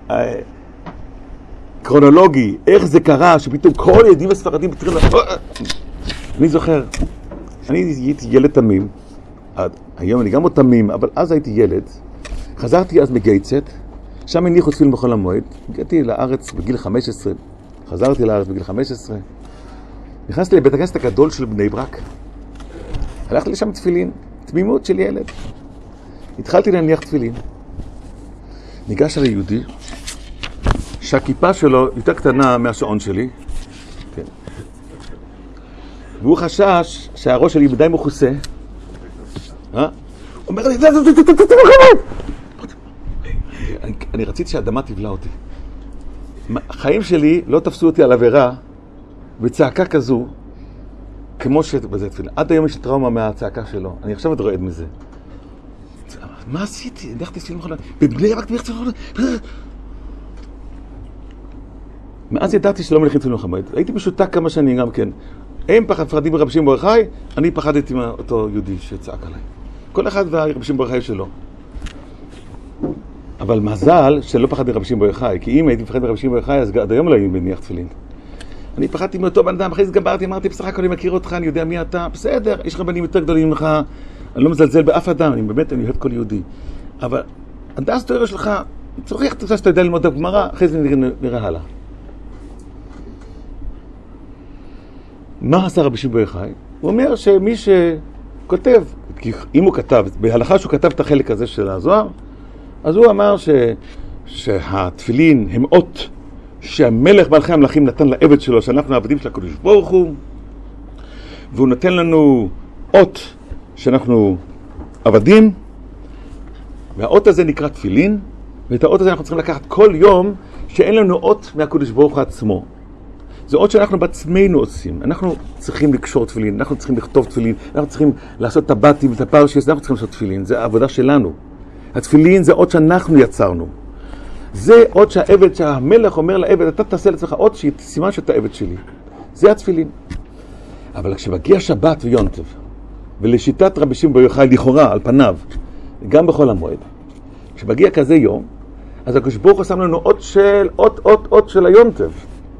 קרונולוגי, איך זה קרה, שפתאום כל ילדים הספרדים בתחילה... אני זוכר, אני הייתי ילד תמים, היום אני גם עוד תמים, אבל אז הייתי ילד, חזרתי אז מגייצת, שם הניחו תפילין בחול המועד, הגעתי לארץ בגיל 15, חזרתי לארץ בגיל 15, נכנסתי לבית הכנסת הגדול של בני ברק, הלכתי לשם תפילין, תמימות של ילד. התחלתי להניח תפילין. ניגש על היהודי, שהכיפה שלו יותר קטנה מהשעון שלי, כן. והוא חשש שהראש שלי מדי מכוסה, אומר לי, אני רציתי שהאדמה תבלע אותי. החיים שלי לא תפסו אותי על עבירה בצעקה כזו, כמו שבזה תפילה. עד היום יש טראומה מהצעקה שלו. אני עכשיו עוד רועד מזה. מה עשיתי? הניחתי תפילין בחול המועד. בבני ברק תניח תפילין בחול המועד. מאז ידעתי שלא מניחים תפילין בחול המועד. הייתי משותק כמה שנים גם כן. הם פחדים מרבי שמעון בר יוחאי, אני פחדתי מאותו יהודי שצעק עליי. כל אחד והרבי שמעון בר יוחאי שלו. אבל מזל שלא פחדתי מרבי שמעון בר יוחאי, כי אם הייתי מפחד מרבי שמעון בר יוחאי, אז עד היום לא הייתי מניח תפילין. אני פחדתי מאותו בן אדם, אחרי זה גברתי, אמרתי, בסך הכל אני מכיר אותך, אני יודע מי אתה, בסדר, יש לך בנים יותר גדולים ממך, אני לא מזלזל באף אדם, אני אוהב כל יהודי. אבל הדס תואר שלך, צורך תוצאה שאתה יודע ללמוד את הגמרא, אחרי זה נראה הלאה. מה עשה רבי שמעון בר יוחאי? הוא אומר שמי שכותב, כי אם הוא כתב, בהלכה שהוא כתב את החלק הזה של הזוהר, אז הוא אמר שהתפילין הם אות שהמלך מלכי המלכים נתן לעבד שלו, שאנחנו העבדים של הקדוש ברוך הוא, והוא נותן לנו אות שאנחנו עבדים, והאות הזה נקרא תפילין, ואת האות הזה אנחנו צריכים לקחת כל יום שאין לנו אות מהקדוש ברוך הוא עצמו. זה אות שאנחנו בעצמנו עושים. אנחנו צריכים לקשור תפילין, אנחנו צריכים לכתוב תפילין, אנחנו צריכים לעשות את הבתים ואת הפרשיס, אנחנו צריכים לעשות תפילין. זה העבודה שלנו. התפילין זה אות שאנחנו יצרנו. זה אות שהעבד, שהמלך אומר לעבד, אתה תעשה לעצמך אות שהיא סימן שאתה עבד שלי. זה התפילין. אבל כשמגיע שבת ויונטב, ולשיטת רבי שמעון בר יוחאי לכאורה על פניו, גם בחול המועד, כשמגיע כזה יום, אז הקדוש ברוך הוא שם לנו אות של היונטב.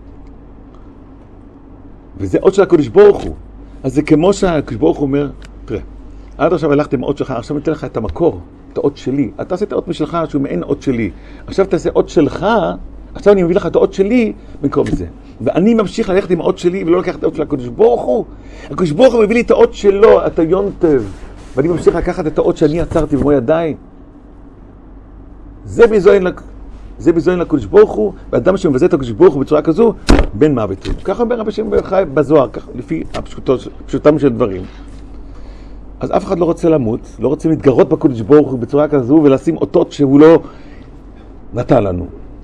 וזה אות של הקדוש ברוך הוא. אז זה כמו שהקדוש ברוך הוא אומר, תראה, עד עכשיו הלכתי עם אות שלך, עכשיו אני אתן לך את המקור, את האות שלי. אתה עשית אות משלך שהוא מעין אות שלי. עכשיו תעשה אות שלך, עכשיו אני מביא לך את האות שלי במקום זה. ואני ממשיך ללכת עם האות שלי ולא לקח את האות של הקדוש ברוך הוא. הקדוש ברוך הוא מביא לי את האות שלו, את היונטב. ואני ממשיך לקחת את האות שאני יצרתי במו ידיי. זה ביזוין לקדוש ברוך הוא, ואדם שמבזה את הקדוש ברוך הוא בצורה כזו, בן מוות הוא. ככה אומר רבי שמעון בר יוחאי בזוהר, לפי פשוטם של דברים. אז אף אחד לא רוצה למות, לא רוצה להתגרות בקדוש ברוך הוא בצורה כזו, ולשים אותות שהוא לא נתן לנו.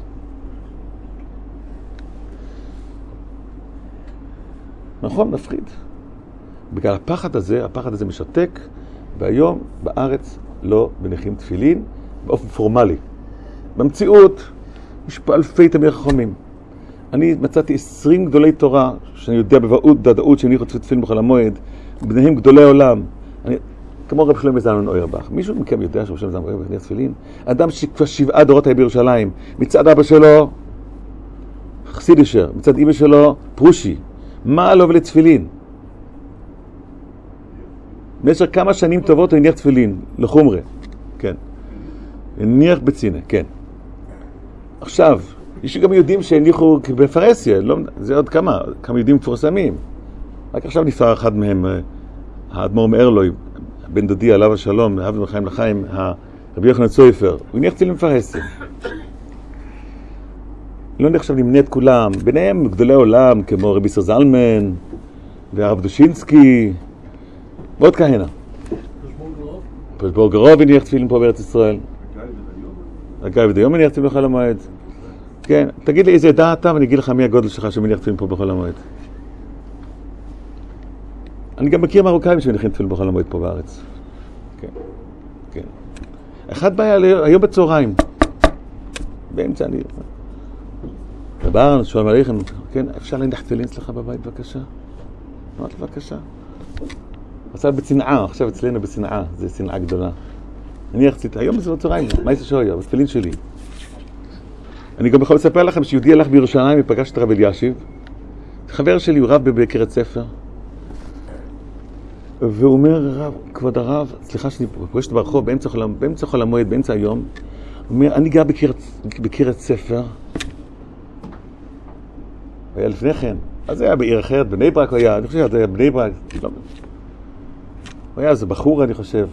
נכון, מפחיד. בגלל הפחד הזה משתק, והיום בארץ לא מניחים תפילין באופן פורמלי. במציאות יש פה אלפי תלמידי חכמים. אני מצאתי 20 גדולי תורה שאני יודע בוודאות שניחו תפילין בחול המועד, ביניהם גדולי עולם. כמו רב שלמה זלמן אוירבך. מישהו מכם יודע שרב שלמה זלמן אוירבך הניח תפילין? אדם שכבר 7 דורות היה בירושלים, מצד אבא שלו חסידישר, מצד אמא שלו פרושי. מה לו ולתפילין? במשך כמה שנים טובות הוא הניח תפילין, לחומרה, כן. הניח בצינה, כן. עכשיו, יש גם יהודים שהניחו בפרהסיה, לא, זה עוד כמה יהודים מפורסמים. רק עכשיו נפטר אחד מהם, האדמו"ר מארלוי, בן דודי עליו השלום, אב מחיים לחיים, רבי יוחנן צויפר, הוא הניח תפילין בפרהסיה. לא אני עכשיו נמנה את כולם, ביניהם גדולי עולם כמו רבי סר זלמן והרב דושינסקי ועוד כהנה. פרשבור גרוב הניח תפילין פה בארץ ישראל. הגיא ודיום הניח תפילין בחול המועד. כן, תגיד לי איזה עדה אתה ואני אגיד לך מי הגודל שלך שמניח תפילין פה בחול המועד. אני גם מכיר מרוקאים שמניחים תפילין בחול המועד פה בארץ. כן, כן. אחד בעיה היום בצהריים. באמצע אני... רבן, שואל עליכם, כן, אפשר להניח תפילין אצלך בבית בבקשה? אמרת בבקשה. עשה בצנעה, עכשיו אצלנו בצנעה, זה צנעה גדולה. אני יחצית, היום זה בצהריים, מה יש שויה? בתפילין שלי. אני גם יכול לספר לכם שיהודי הלך בירושלים ופגש את הרב אלישיב. חבר שלי הוא רב בקריית ספר. והוא אומר, כבוד הרב, סליחה שאני פוגשת ברחוב באמצע חול המועד, באמצע היום. הוא אומר, אני גר בקריית ספר. היה לפני כן, אז זה היה בעיר אחרת, בני ברק הוא היה, אני חושב שזה היה בני ברק, לא. הוא היה איזה בחור, אני חושב.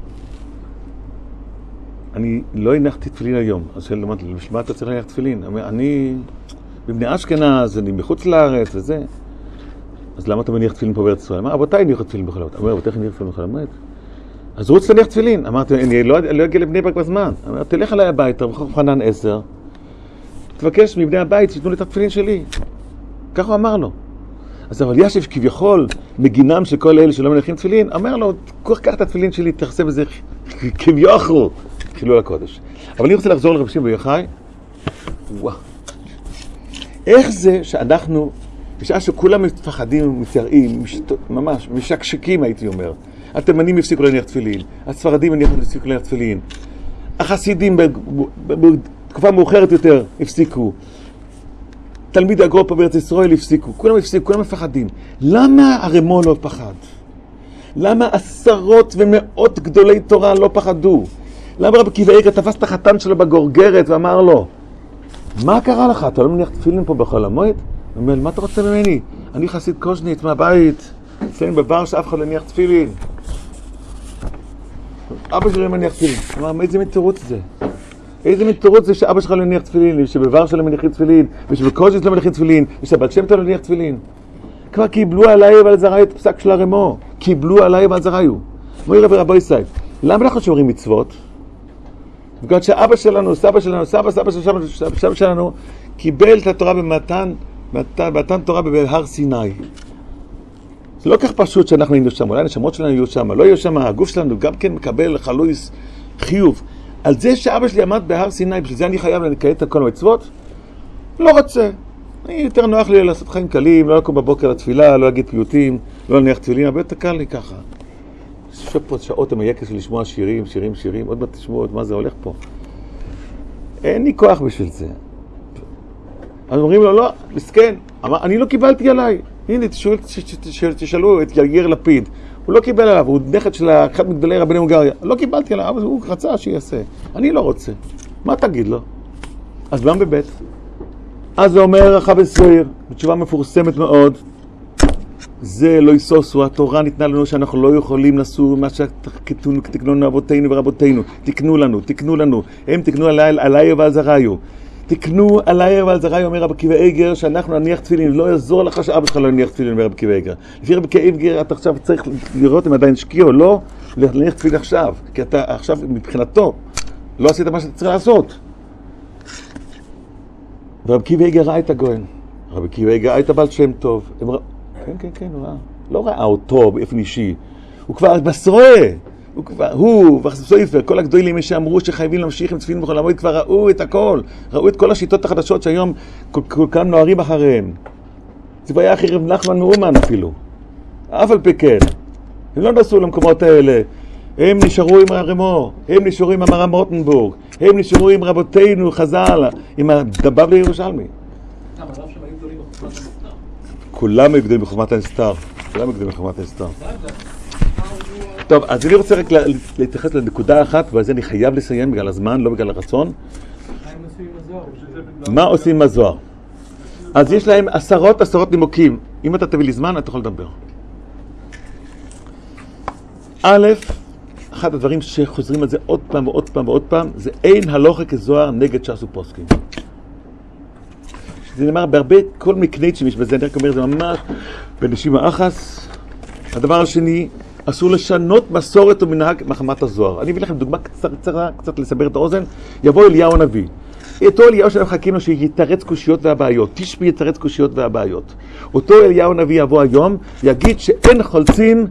אני לא הנחתי תפילין היום, אז שאלה, למה אתה צריך להניח תפילין? אני בבני אשכנז, אני מחוץ לארץ וזה. אז למה אתה מניח תפילין פה בארץ ישראל? אמר, אבותיי הניחו תפילין בחול המועד. אמר, אבותיי הניחו תפילין בחול המועד? אז רוצה להניח תפילין. אמרתי, אני לא אגיע לבני ברק בזמן. אמר, תלך אליי הביתה, רחוב חנן 10, תבקש מבני הבית שיתנו לי את התפילין שלי. ככה הוא אמר לו. אז אבל ישיב כביכול, מגינם של כל אלה שלא מניחים תפילין, אמר לו, קח את התפילין שלי, תחסה בזה כביכול, חילול הקודש. אבל אני רוצה לחזור לרב שמעון בר יוחאי. וואו. איך זה שאנחנו, בשעה שכולם מפחדים ומתייראים, ממש, משקשקים הייתי אומר, התימנים הפסיקו להניח תפילין, הספרדים הפסיקו להניח תפילין, החסידים בתקופה מאוחרת יותר הפסיקו, תלמיד הגרופה בארץ ישראל הפסיקו, כולם הפסיקו, כולם מפחדים. למה הרמ"א לא פחד? למה עשרות ומאות גדולי תורה לא פחדו? למה רבי עקיבא איגר תפס את החתן שלו בגורגרת ואמר לו, מה קרה לך? אתה לא מניח תפילין פה בחול המועד? הוא אומר, מה אתה רוצה ממני? אני חסיד קוז'ניץ מהבית, אצלנו בוורשה אף אחד לא מניח תפילין. אבא שלי לא מניח תפילין. הוא אמר, איזה מתירוץ זה? איזה מתירוץ זה שאבא שלך לא מניח תפילין, ושבוורשה לא מניחים תפילין, ושבקוז'ניץ לא מניחים תפילין, ושבעל שם טוב לא מניח תפילין? כבר קיבלו עליי ועל זרעי את פסק של הרמ"א. קיבלו עליי ועל זרעי. מורי רבי רבו ישראל, למה אנחנו שומרים מצוות? בגלל שאבא שלנו, סבא שלנו, קיבל את התורה במתן תורה בהר סיני. זה לא כך פשוט שאנחנו היינו שם, אולי הנשמות שלנו יהיו שם, לא יהיו שם, הגוף שלנו גם כן מקבל חלויס חיוב. על זה שאבא שלי עמד בהר סיני, בשביל זה אני חייב לקיים את כל המצוות? לא רוצה. יותר נוח לי לעשות חיים קלים, לא לקום בבוקר לתפילה, לא להגיד פיוטים, לא להניח תפילין, הרבה יותר קל לי ככה. יושב פה שעות עם היקס ולשמוע שירים, עוד מעט תשמעו עוד מה זה הולך פה. אין לי כוח בשביל זה. אז אומרים לו, לא, מסכן, אני לא קיבלתי עליי. הנה, תשאלו את יאיר לפיד. הוא לא קיבל עליו, הוא נכד של אחד מגדולי רבני הונגריה. לא קיבלתי עליו, אבל הוא רצה שיעשה. אני לא רוצה. מה תגיד לו? אז גם בבית. אז זה אומר החבר סויר, בתשובה מפורסמת מאוד, זה לא יסוסו, התורה ניתנה לנו שאנחנו לא יכולים לסור מה שתקנו לנו אבותינו ורבותינו. תקנו לנו. הם תקנו עליי ועל זרעיו. תקנו עליי ועל זרעיו, אומר רבי עקיבא איגר, שאנחנו נניח תפילין. לא יעזור לך שאבא שלך לא נניח תפילין, אומר רבי עקיבא איגר. לפי רבי עקיבא איגר, אתה עכשיו צריך לראות אם עדיין שקיע או לא, להניח תפילין עכשיו. כי אתה עכשיו מבחינתו לא עשית מה שאתה צריך לעשות. ורבי עקיבא איגר ראה את הגויין. רבי עקיבא איגר ראה את הבעל שם טוב. כן, הוא ראה. לא ראה אותו באופן אישי. הוא כבר בסרועה. הוא וחסויפר, כל הגדולים שאמרו שחייבים להמשיך עם תפילין בחול המועד, כבר ראו את הכל. ראו את כל השיטות החדשות שהיום כל כך נוערים אחריהם. זה היה אחרי רב נחמן מאומן אפילו. אף על פי כן. הם לא נסעו למקומות האלה. הם נשארו עם הרמו, הם נשארו עם המרם רוטנבורג, הם נשארו עם רבותינו חז"ל, עם הבבלי ירושלמי. הרב שם היו גדולים בחוכמת הנסתר. כולם היו גדולים בחוכמת הנסתר. כולם היו גדולים בחוכמת הנסתר. טוב, אז אני רוצה רק להתייחס לנקודה אחת, ועל זה אני חייב לסיים בגלל הזמן, לא בגלל הרצון. מה עושים עם הזוהר? אז יש להם עשרות נימוקים. אם אתה תביא לי זמן, אתה יכול לדבר. א', אחד הדברים שחוזרים על זה עוד פעם ועוד פעם ועוד פעם, זה אין הלוכה כזוהר נגד ש"ס ופוסקים. זה נאמר בהרבה, כל מקנית שיש בזה, אני רק אומר, זה ממש בנשימה אחס. הדבר השני, אסור לשנות מסורת ומנהג מחמת הזוהר. אני אביא לכם דוגמה קצרה, קצת לסבר את האוזן. יבוא אליהו הנביא. אותו אליהו שאנחנו מחכים לו שיתרץ קושיות והבעיות. תשמעי יתרץ קושיות והבעיות. אותו אליהו הנביא יבוא היום, יגיד שאין חולצים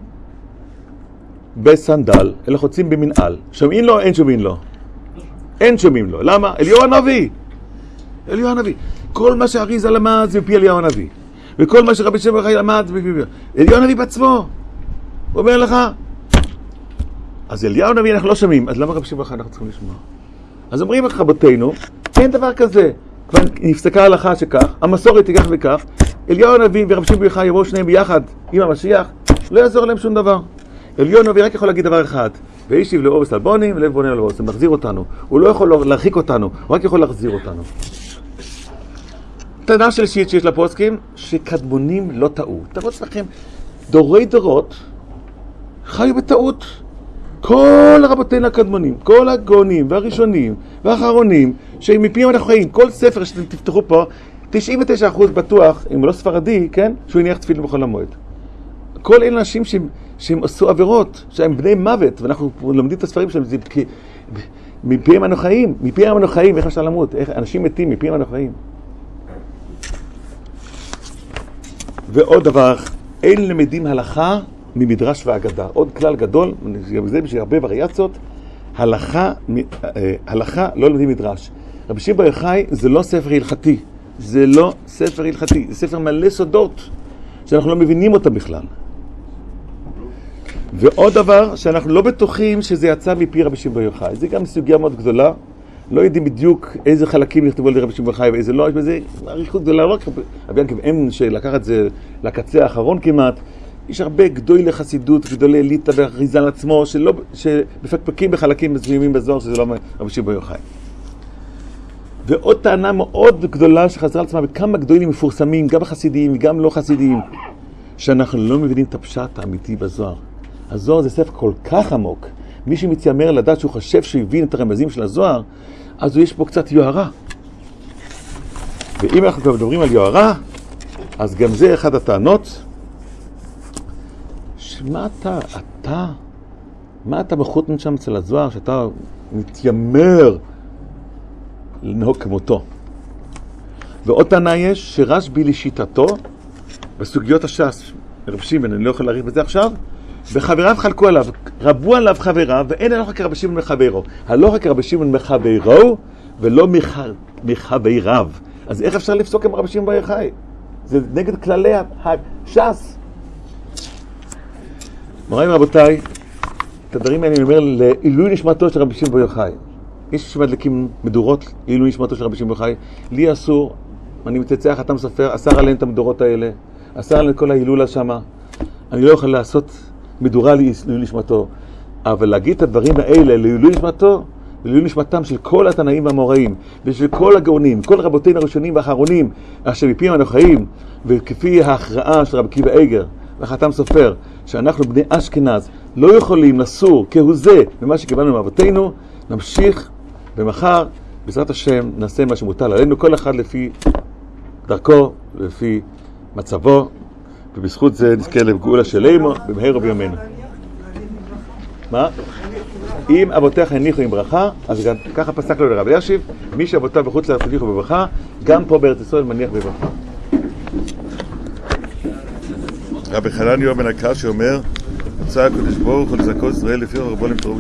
בסנדל, אלא חולצים במנעל. שומעים לו? אין שומעים לו. אין שומעים לו. למה? אליהו הנביא. אליהו הנביא. כל מה שהאריזה למד זה מפי אליהו הנביא. וכל מה שרבי שמעון בר יוחאי למד זה מפי אליהו הנביא בעצמו. הוא אומר לך, אז אליהו הנביא אנחנו לא שומעים, אז למה רבי שמעון בר יוחאי אנחנו צריכים לשמוע? אז אומרים לך רבותינו, אין דבר כזה. כבר נפסקה ההלכה שכך, המסורת היא כך וכך, אליהו הנביא ורבי שמעון בר יוחאי יבואו שניהם ביחד עם המשיח, לא יעזור להם שום דבר. אליהו הנביא רק יכול להגיד דבר אחד, וישיב לאור וסלבונים ולב בונה לבוס, הוא מחזיר אותנו. הוא לא יכול להרחיק אותנו, הוא רק יכול להחזיר אותנו. טענה שלישית שיש לפוסקים, שקדמונים לא טעו. תראו אצלכם, דורי דורות חיו בטעות. כל רבותינו הקדמונים, כל הגאונים והראשונים והאחרונים, שמפיהם אנחנו חיים, כל ספר שאתם תפתחו פה, 99% בטוח, אם הוא לא ספרדי, כן, שהוא יניח תפילין בכל המועד. כל אלה אנשים שהם עשו עבירות, שהם בני מוות, ואנחנו לומדים את הספרים שלהם, זה מפיהם אנו חיים, מפיהם אנו חיים, איך אפשר למות? איך אנשים מתים, מפיהם אנו חיים. ועוד דבר, אין למדים הלכה ממדרש ואגדה. עוד כלל גדול, זה בשביל הרבה וריאציות, הלכה לא למדים מדרש. רבי שמעון בר יוחאי זה לא ספר הלכתי, זה לא ספר הלכתי, זה ספר מלא סודות, שאנחנו לא מבינים אותם בכלל. ועוד דבר, שאנחנו לא בטוחים שזה יצא מפי רבי שמעון בר יוחאי. זה גם סוגיה מאוד גדולה, לא יודעים בדיוק איזה חלקים נכתבו על רבי שמעון בר יוחאי ואיזה לא, יש בזה עריכות גדולה, לא רק רבי ינקב אם שלקח את זה לקצה האחרון כמעט, יש הרבה גדולי חסידות, גדולי אליטה והריז"ל עצמו, שמפקפקים בחלקים מסוימים בזוהר, שזה לא רבי שמעון בר יוחאי. ועוד טענה מאוד גדולה שחזרה על עצמה בכמה גדולים מפורסמים, גם חסידיים וגם לא חסידיים, שאנחנו לא מבינים את הפשט האמיתי בזוהר. הזוהר זה ספר כל כך עמוק. מי שמתיימר לדעת שהוא חושב שהוא הבין את הרמזים של הזוהר, אז יש פה קצת יוהרה. ואם אנחנו כבר מדברים על יוהרה, אז גם זה אחד הטענות. שמה אתה בחוטן שם אצל הזוהר, שאתה מתיימר לנהוג כמותו. ועוד טענה יש שרשב"י לשיטתו, בסוגיות הש"ס, רב שמעון, אני לא יכול להאריך בזה עכשיו, וחבריו חלקו עליו, רבו עליו חבריו, ואין הלכה כרבי שמעון מחברו. הלכה כרבי שמעון מחברו, ולא מחבריו. אז איך אפשר לפסוק עם רבי שמעון בר יוחאי? זה נגד כללי הש"ס. מוראים רבותיי, את הדברים האלה אני אומר לעילוי נשמתו של רבי שמעון בר יוחאי. יש שמדליקים מדורות לעילוי נשמתו של רבי שמעון בר יוחאי. לי אסור, אני מצאצא חתם סופר, אסר עליהם את המדורות האלה, אסר עליהם כל ההילולה שמה. אני לא יכול לעשות מדורה לעילוי נשמתו, אבל להגיד את הדברים האלה לעילוי נשמתו, לעילוי נשמתם של כל התנאים והאמוראים, ושל כל הגאונים, כל רבותינו הראשונים והאחרונים, אשר מפיהם אנו חיים, וכפי ההכרעה של רבי עקיבא איגר וחתם סופר, שאנחנו בני אשכנז לא יכולים לסור כהוא זה במה שקיבלנו מאבותינו, נמשיך ומחר בעזרת השם נעשה מה שמוטל עלינו, כל אחד לפי דרכו, לפי מצבו, ובזכות זה נזכה לגאולה שלנו במהרה בימינו. מה? אם אבותיך הניחו עם ברכה, אז גם ככה פסק לו לרב אלישיב, מי שאבותיו בחוץ לארץ הניחו בברכה, גם פה בארץ ישראל מניח בברכה. רבי חנניה בן עקרא שאומר, רצה הקדוש ברוך הוא לזכות ישראל לפי רבו למטרו